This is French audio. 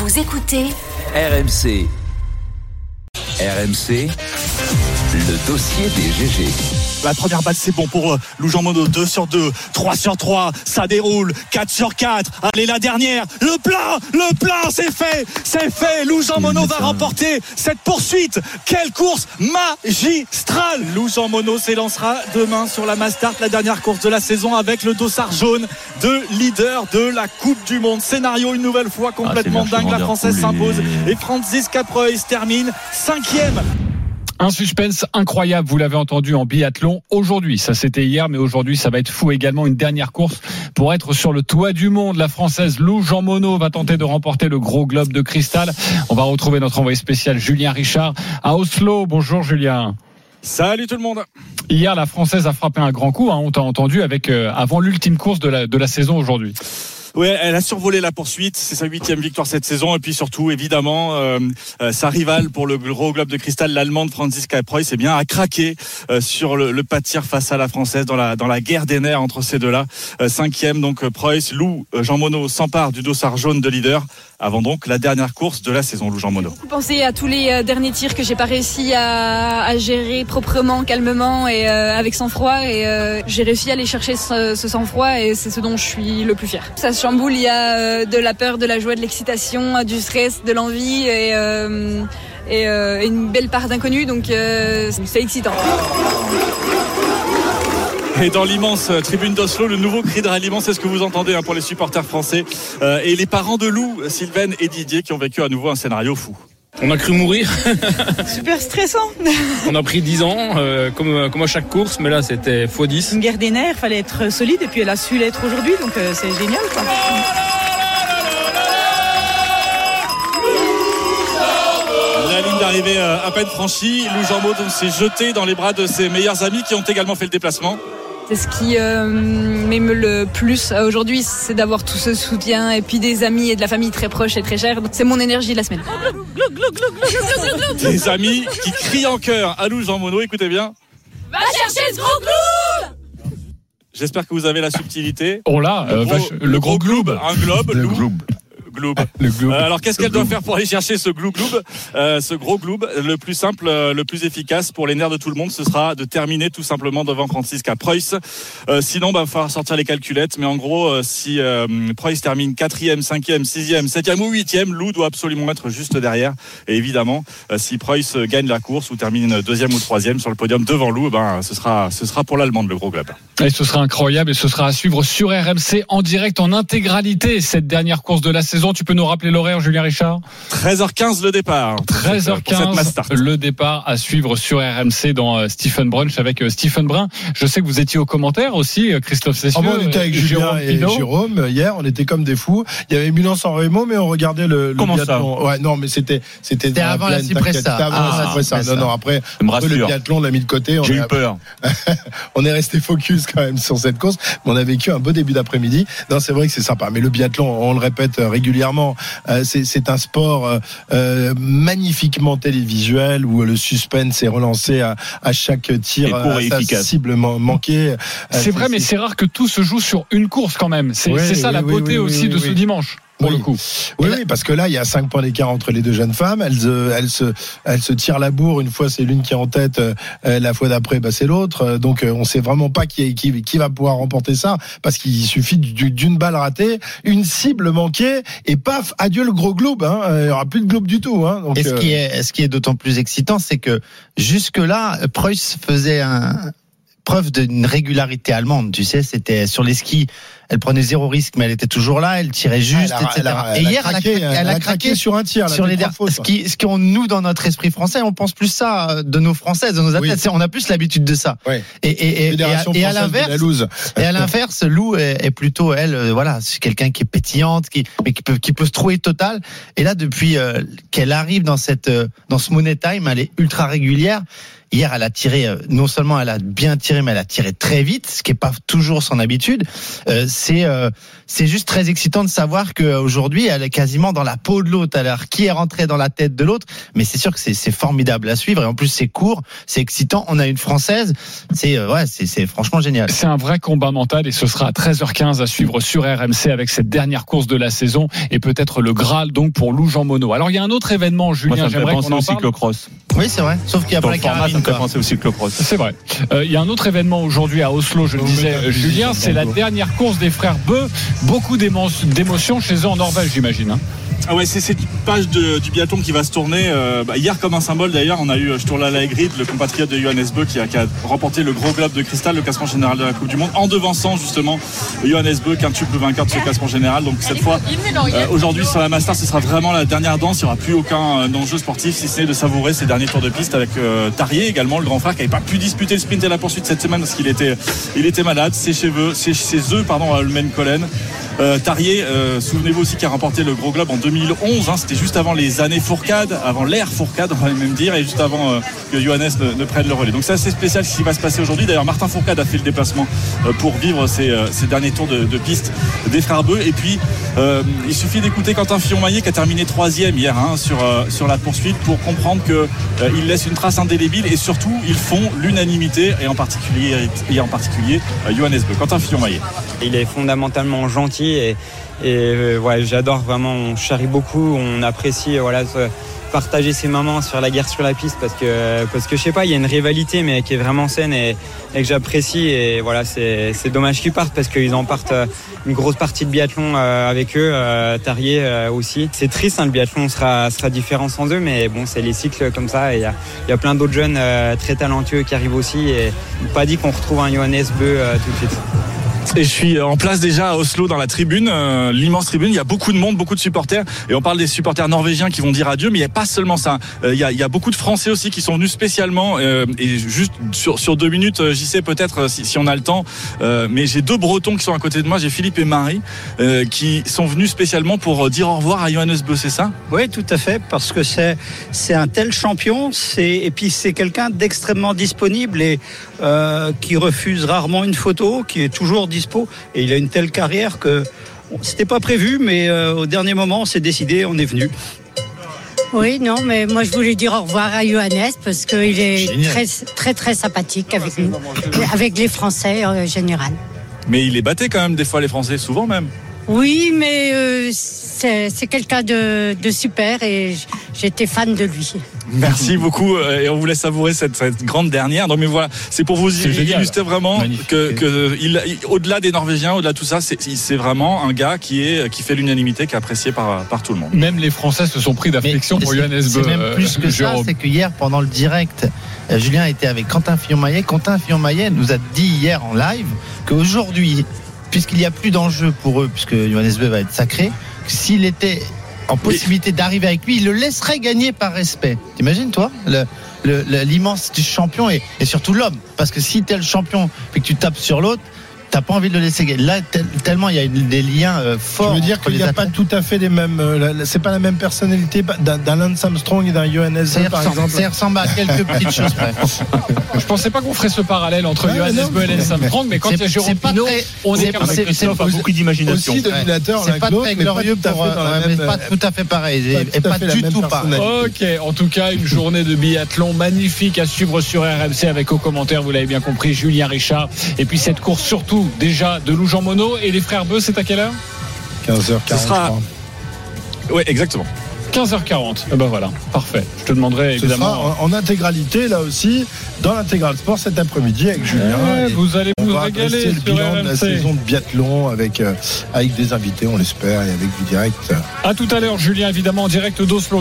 Vous écoutez RMC. RMC, le dossier des GG. La première balle, c'est bon pour Lou Jean Monod. 2 sur 2, 3 sur 3, ça déroule. 4 sur 4, allez la dernière. Le plein, c'est fait. Lou Jean Monod va remporter cette poursuite. Quelle course magistrale. Lou Jean Monod s'élancera demain sur la Mastart, la dernière course de la saison, avec le dossard jaune de leader de la Coupe du Monde. Scénario une nouvelle fois complètement dingue. La Française s'impose et Franziska Preuss termine 5e. Un suspense incroyable, vous l'avez entendu en biathlon aujourd'hui, ça c'était hier, mais aujourd'hui ça va être fou également. Une dernière course pour être sur le toit du monde. La Française Lou Jean Monod va tenter de remporter le gros globe de cristal. On va retrouver notre envoyé spécial Julien Richard à Oslo. Bonjour Julien. Salut tout le monde. Hier la Française a frappé un grand coup, on t'a entendu avec avant l'ultime course de la saison aujourd'hui. Oui, elle a survolé la poursuite, c'est sa 8e victoire cette saison, et puis surtout évidemment sa rivale pour le gros globe de cristal, l'Allemande Franziska Preuss, a craqué sur le pas de tir face à la Française dans la guerre des nerfs entre ces deux-là. 5e donc Preuss. Lou Jean Monod s'empare du dossard jaune de leader avant donc la dernière course de la saison. Lou Jean Monod. Pensez à tous les derniers tirs que j'ai pas réussi à gérer proprement, calmement et avec sang-froid, et j'ai réussi à aller chercher ce sang-froid, et c'est ce dont je suis le plus fier. Ça se chamboule, il y a de la peur, de la joie, de l'excitation, du stress, de l'envie et une belle part d'inconnu, donc c'est excitant. Et dans l'immense tribune d'Oslo, le nouveau cri de ralliement, c'est ce que vous entendez pour les supporters français et les parents de Lou, Sylvaine et Didier, qui ont vécu à nouveau un scénario fou. On a cru mourir. Super stressant. On a pris 10 ans, comme à chaque course, mais là c'était x10. Une guerre des nerfs, fallait être solide, et puis elle a su l'être aujourd'hui, donc c'est génial, quoi. La ligne d'arrivée à peine franchie, Lou Jean Monod s'est jeté dans les bras de ses meilleurs amis qui ont également fait le déplacement. C'est ce qui m'émeut le plus aujourd'hui, c'est d'avoir tout ce soutien et puis des amis et de la famille très proches et très chers. C'est mon énergie de la semaine. Des amis qui crient en chœur à Lou Jean Monod, écoutez bien. Va chercher ce gros globe. J'espère que vous avez la subtilité. Oh là, le gros globe. Un globe, le Lou. globe. Le globe. Alors qu'est-ce qu'elle doit faire pour aller chercher ce globe, ce gros globe? Le plus simple, le plus efficace pour les nerfs de tout le monde, ce sera de terminer tout simplement devant Franziska Preuss. Sinon, il va falloir sortir les calculettes. Mais en gros, si Preuss termine 4e, 5e, 6e, 7e ou 8e, Lou doit absolument être juste derrière. Et évidemment, si Preuss gagne la course ou termine 2e ou 3e sur le podium devant Lou, ce sera pour l'Allemande le gros globe. Et ce sera incroyable, et ce sera à suivre sur RMC en direct, en intégralité, cette dernière course de la saison. Tu peux nous rappeler l'horaire, Julien Richard? 13h15 le départ. 13h15 le départ à suivre sur RMC dans Stephen Brunch avec Stephen Brun. Je sais que vous étiez aux commentaires aussi, Christophe Cessieux. On était avec Julien et Jérôme hier, on était comme des fous. Il y avait Milan-San Remo, mais on regardait le biathlon. Ouais, non, mais c'était avant la Cipressa. Non, après le biathlon, on l'a mis de côté. J'ai eu peur. On est resté focus quand même sur cette course, mais on a vécu un beau début d'après-midi. Non, c'est vrai que c'est sympa, mais le biathlon, on le répète régulièrement, c'est un sport magnifiquement télévisuel où le suspense est relancé à chaque tir, cible manquée. C'est vrai, mais c'est rare que tout se joue sur une course quand même. C'est ça la beauté aussi de ce dimanche. Pour le coup. Oui, parce que là, il y a 5 points d'écart entre les deux jeunes femmes. Elles se tirent la bourre. Une fois, c'est l'une qui est en tête. La fois d'après, c'est l'autre. Donc, on sait vraiment pas qui va pouvoir remporter ça, parce qu'il suffit d'une balle ratée, une cible manquée, et paf, adieu le gros globe. Il y aura plus de globe du tout. Donc, et ce qui est d'autant plus excitant, c'est que jusque-là, Preuss faisait preuve d'une régularité allemande. Tu sais, c'était sur les skis. Elle prenait 0 risque, mais elle était toujours là, elle tirait juste, etc. Et hier, elle a craqué sur un tir. Sur les ce qu'on, nous, dans notre esprit français, on pense plus ça de nos Françaises, de nos athlètes. On a plus l'habitude de ça. Oui. Et à l'inverse, Lou est plutôt, elle, c'est quelqu'un qui est pétillante, qui peut se trouver total. Et là, depuis qu'elle arrive dans ce Money Time, elle est ultra régulière. Hier, elle a tiré, non seulement elle a bien tiré, mais elle a tiré très vite, ce qui n'est pas toujours son habitude. c'est juste très excitant de savoir qu'aujourd'hui, elle est quasiment dans la peau de l'autre. Alors, qui est rentré dans la tête de l'autre? Mais c'est sûr que c'est formidable à suivre. Et en plus, c'est court, c'est excitant. On a une Française. C'est franchement génial. C'est un vrai combat mental et ce sera à 13h15 à suivre sur RMC avec cette dernière course de la saison et peut-être le Graal donc pour Lou Jean Monod. Alors, il y a un autre événement, Julien, j'aimerais qu'on en parle. Cyclocross. Oui, c'est vrai. Sauf qu'il y a pas la carabine. Ça me fait penser au cyclocross. C'est vrai. Il y a un autre événement aujourd'hui à Oslo, je le disais, Julien, c'est la dernière course des frères Bø. Beaucoup d'émotions chez eux en Norvège, j'imagine. Hein. Ah ouais, c'est une page du biathlon qui va se tourner. Hier, comme un symbole d'ailleurs, on a eu Sturla Lægreid, le compatriote de Johannes Bø, qui a remporté le gros globe de cristal, le classement général de la Coupe du Monde, en devançant justement Johannes Bø, quintuple vainqueur de ce classement général. Donc cette fois, aujourd'hui sur la Master, ce sera vraiment la dernière danse. Il n'y aura plus aucun enjeu sportif, si ce n'est de savourer ces derniers tours de piste avec Tarjei également, le grand frère, qui n'avait pas pu disputer le sprint et la poursuite cette semaine parce qu'il était malade. C'est chez eux, à Holmenkollen. Tarjei, souvenez-vous aussi, qui a remporté le gros globe en 2011, c'était juste avant les années Fourcade, avant l'ère Fourcade on va même dire, et juste avant que Johannes ne prenne le relais. Donc c'est assez spécial ce qui va se passer aujourd'hui. D'ailleurs Martin Fourcade a fait le déplacement pour vivre ces derniers tours de piste des frères Bø. Et puis il suffit d'écouter Quentin Fillon-Maillet qui a terminé 3e hier sur la poursuite pour comprendre qu'il laisse une trace indélébile et surtout ils font l'unanimité et en particulier Johannes Bø. Quentin Fillon-Maillet. Il est fondamentalement gentil et j'adore vraiment, on charrie beaucoup, on apprécie partager ces moments sur la guerre sur la piste parce que je sais pas, il y a une rivalité mais qui est vraiment saine et que j'apprécie et voilà, c'est dommage qu'ils partent parce qu'ils en partent une grosse partie de biathlon avec eux, Tarjei aussi. C'est triste, le biathlon sera différent sans eux, mais bon, c'est les cycles comme ça et il y a plein d'autres jeunes très talentueux qui arrivent aussi et pas dit qu'on retrouve un Johannes Bø tout de suite. Et je suis en place déjà à Oslo dans la tribune, l'immense tribune. Il y a beaucoup de monde, beaucoup de supporters. Et on parle des supporters norvégiens qui vont dire adieu, mais il n'y a pas seulement ça. Il y a beaucoup de Français aussi qui sont venus spécialement. Et juste sur 2 minutes, j'y sais peut-être si on a le temps. Mais j'ai 2 Bretons qui sont à côté de moi. J'ai Philippe et Marie qui sont venus spécialement pour dire au revoir à Johannes Bø, c'est ça ? Oui, tout à fait, parce que c'est un tel champion. Et puis c'est quelqu'un d'extrêmement disponible et qui refuse rarement une photo, qui est toujours dispo, et il a une telle carrière que c'était pas prévu, mais au dernier moment c'est décidé, on est venu. Oui, non, mais moi je voulais dire au revoir à Johannes parce qu'il est très, très, très sympathique avec nous, avec les Français en général. Mais il est batté quand même des fois les Français, souvent même. Oui, mais c'est quelqu'un de super et j'étais fan de lui. Merci beaucoup et on vous laisse savourer cette grande dernière. Non mais voilà, c'est pour vous illustrer vraiment que au-delà des Norvégiens, au-delà de tout ça, c'est vraiment un gars qui fait l'unanimité, qui est apprécié par tout le monde. Même les Français se sont pris d'affection pour Johannes Bø. C'est même plus que ça, c'est que hier pendant le direct, Julien était avec Quentin Fillon-Maillet. Quentin Fillon-Maillet nous a dit hier en live qu'aujourd'hui, puisqu'il n'y a plus d'enjeu pour eux, puisque Johannes Bø va être sacré, que s'il était en possibilité d'arriver avec lui, il le laisserait gagner par respect. T'imagines, toi, l'immense du champion et surtout l'homme. Parce que si t'es le champion et que tu tapes sur l'autre, t'as pas envie de le laisser gagner. Là, tellement il y a des liens forts. Je veux dire qu'il n'y a pas tout à fait les mêmes. C'est pas la même personnalité d'un Lance Armstrong et d'un Johannes Bø, par exemple. Ça ressemble à quelques petites choses près. Je pensais pas qu'on ferait ce parallèle entre Johannes Bø et Lance Armstrong, mais quand il y a Jérôme Pinault, on est capable. Christophe a beaucoup d'imagination. Aussi dominateur, c'est pas très glorieux mais pas tout à fait pareil. Et pas du tout pareil. Ok, en tout cas, une journée de biathlon magnifique à suivre sur RMC avec aux commentaires, vous l'avez bien compris, Julien Richard. Et puis cette course surtout déjà de Lou Jean Monod et les frères Bø, c'est à quelle heure ? 15h40. Oui, exactement. 15h40. Ben voilà, parfait. Je te demanderai évidemment. Ce sera en intégralité là aussi dans l'Intégral Sport cet après-midi avec Julien. Vous allez vous régaler le bilan de la saison de biathlon avec des invités, on l'espère, et avec du direct. À tout à l'heure, Julien, évidemment en direct d'Oslo.